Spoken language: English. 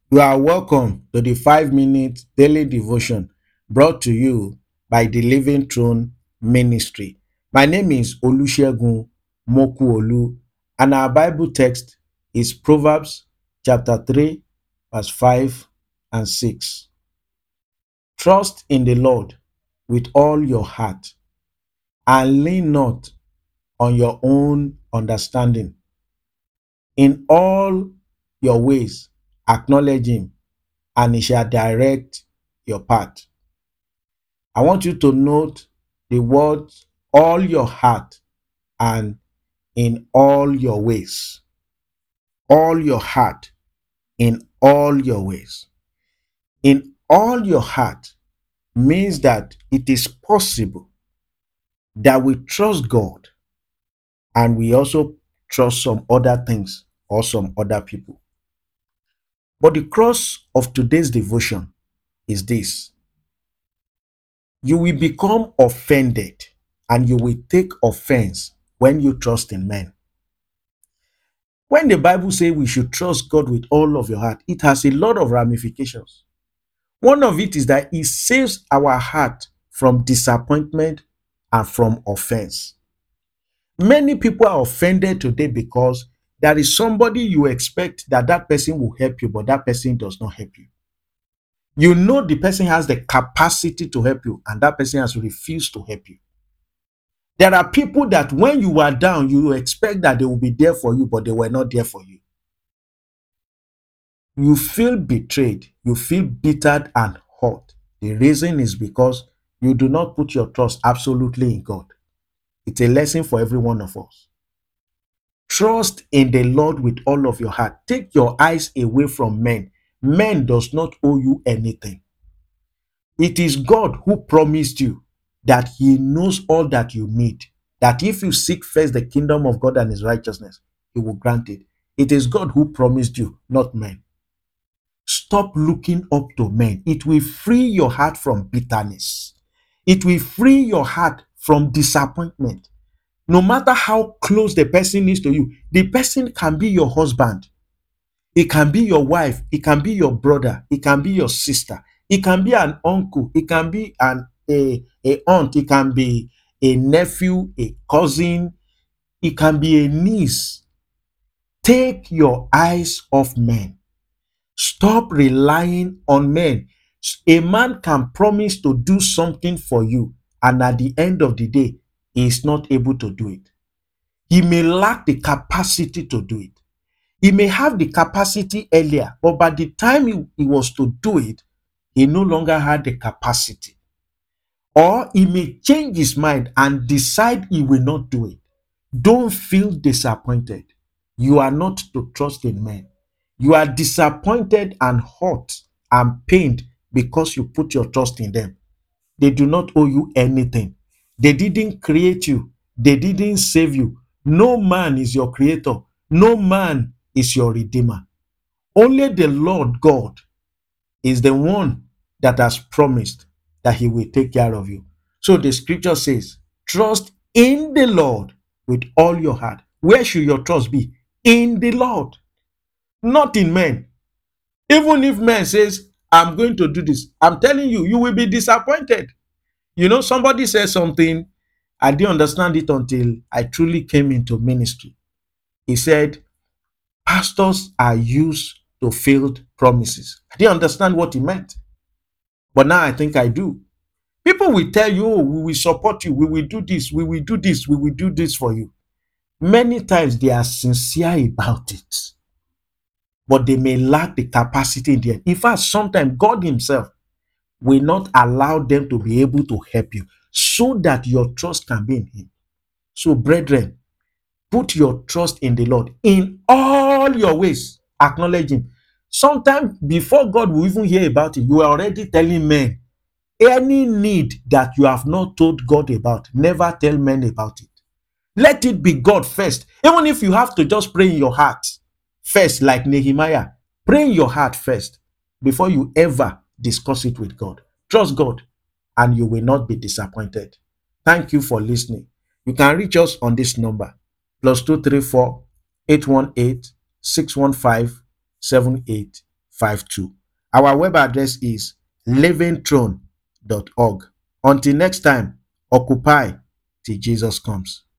You are welcome to the 5 minute daily devotion brought to you by the Living Throne Ministry. My name is Olusegun Mokuolu, and our Bible text is Proverbs chapter 3, verse 5 and 6. Trust in the Lord with all your heart and lean not on your own understanding. In all your ways, acknowledge Him, and He shall direct your path. I want you to note the words all your heart and in all your ways. All your heart in all your ways. In all your heart means that it is possible that we trust God and we also trust some other things or some other people. But the cross of today's devotion is this: you will become offended and you will take offense when you trust in men. When the Bible says we should trust God with all of your heart, it has a lot of ramifications. One of it is that it saves our heart from disappointment and from offense. Many people are offended today because there is somebody you expect that that person will help you, but that person does not help you. You know the person has the capacity to help you, and that person has refused to help you. There are people that when you are down, you expect that they will be there for you, but they were not there for you. You feel betrayed, you feel bittered and hurt. The reason is because you do not put your trust absolutely in God. It's a lesson for every one of us. Trust in the Lord with all of your heart. Take your eyes away from men. Men does not owe you anything. It is God who promised you that He knows all that you need. That if you seek first the kingdom of God and His righteousness, He will grant it. It is God who promised you, not men. Stop looking up to men. It will free your heart from bitterness. It will free your heart from disappointment. No matter how close the person is to you, the person can be your husband. It can be your wife. It can be your brother. It can be your sister. It can be an uncle. It can be a aunt. It can be a nephew, a cousin. It can be a niece. Take your eyes off men. Stop relying on men. A man can promise to do something for you, and at the end of the day, he is not able to do it. He may lack the capacity to do it. He may have the capacity earlier, but by the time he was to do it, he no longer had the capacity. Or he may change his mind and decide he will not do it. Don't feel disappointed. You are not to trust in men. You are disappointed and hurt and pained because you put your trust in them. They do not owe you anything. They didn't create you. They didn't save you. No man is your creator. No man is your redeemer. Only the Lord God is the one that has promised that He will take care of you. So the scripture says, trust in the Lord with all your heart. Where should your trust be? In the Lord, not in men. Even if man says, I'm going to do this, I'm telling you, you will be disappointed. You know, somebody said something, I didn't understand it until I truly came into ministry. He said, pastors are used to failed promises. I didn't understand what he meant, but now I think I do. People will tell you, oh, we will support you, we will do this, we will do this, we will do this for you. Many times they are sincere about it, but they may lack the capacity in the end. In fact, sometimes God Himself will not allow them to be able to help you so that your trust can be in Him. So, brethren, put your trust in the Lord in all your ways. Acknowledge Him. Sometimes before God will even hear about it, you are already telling men any need that you have not told God about. Never tell men about it. Let it be God first. Even if you have to just pray in your heart first, like Nehemiah, pray in your heart first before you ever discuss it with God. Trust God and you will not be disappointed. Thank you for listening. You can reach us on this number +234 818 615 78 52. Our web address is livingthrone.org. Until next time, occupy till Jesus comes.